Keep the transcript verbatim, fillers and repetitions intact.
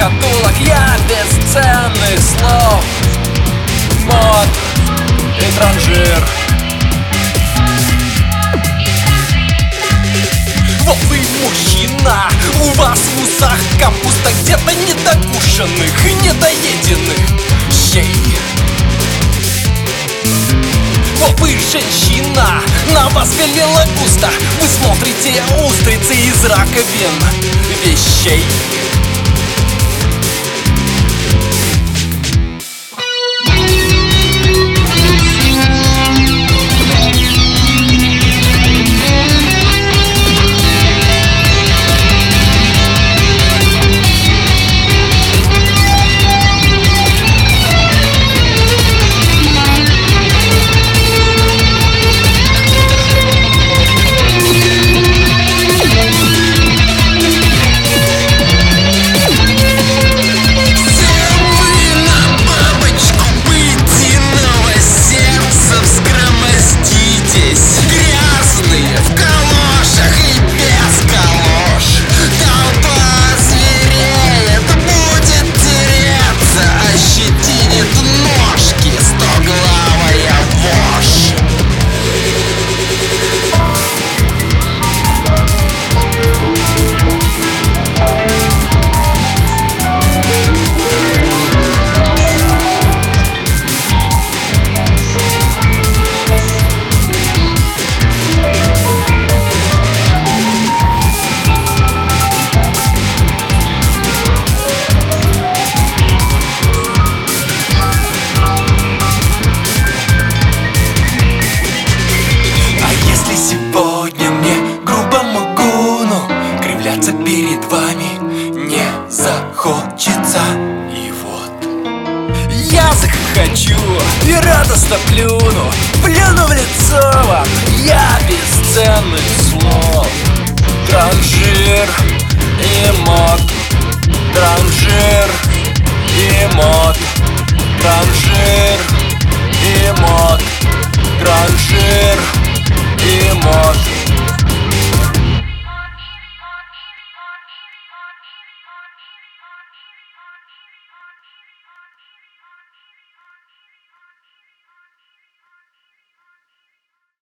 шкатулок, я бесценных слов. Мод и транжир. Вот вы мужчина, у вас в усах капуста где-то недокушенных и недоеденных щей. Вот вы женщина, на вас велела густо, вы смотрите устрицы из раковин вещей. Перед вами не захочется. И вот я захочу и радостно плюну, плюну в лицо вам, я бесценных слов. Транжир и мод, транжир и мод, транжир